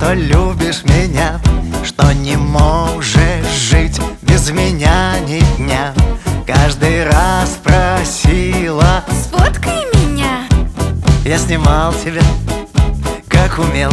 что любишь меня, что не можешь жить без меня ни дня. Каждый раз просила: сфоткай меня. я снимал тебя, как умел.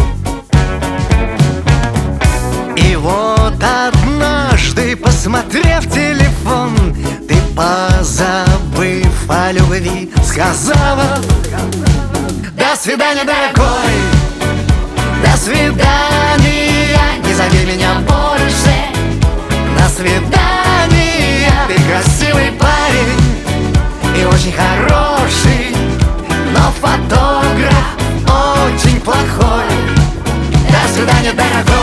И вот однажды, посмотрев телефон, ты, позабыв о любви, сказала: до свидания, дорогой, до свидания, не зови меня больше. На свидание, ты красивый парень и очень хороший, но фотограф очень плохой. До свидания, дорогой.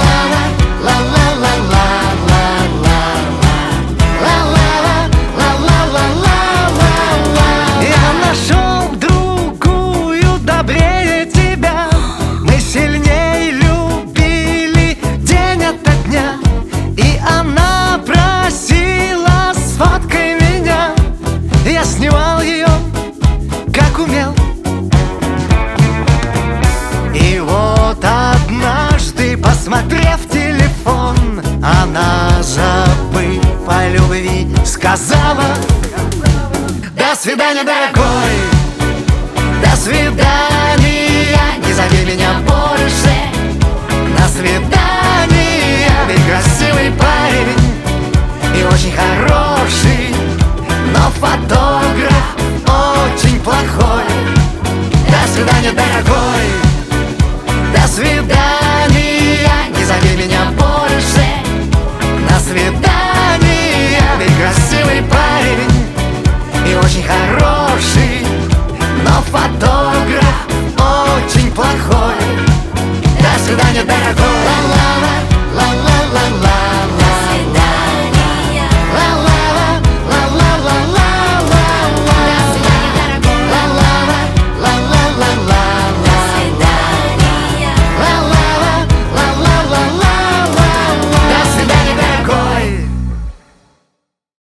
Я нашел другую добрее тебя. Мы сильнее любили день ото дня. И она просила: сфоткай меня. Я снимал ее, как умел. И вот однажды, посмотрев телефон, она, забыв о любви, сказала: до свидания, дорогой, до свидания, не зови меня больше. На свидание, ты красивый парень и очень хороший, но фотограф очень плохой. До свидания, дорогой, до свидания, не зови меня больше. На свидание, ты красивый парень и очень хороший, но фотограф очень плохой. До свидания, дорогой.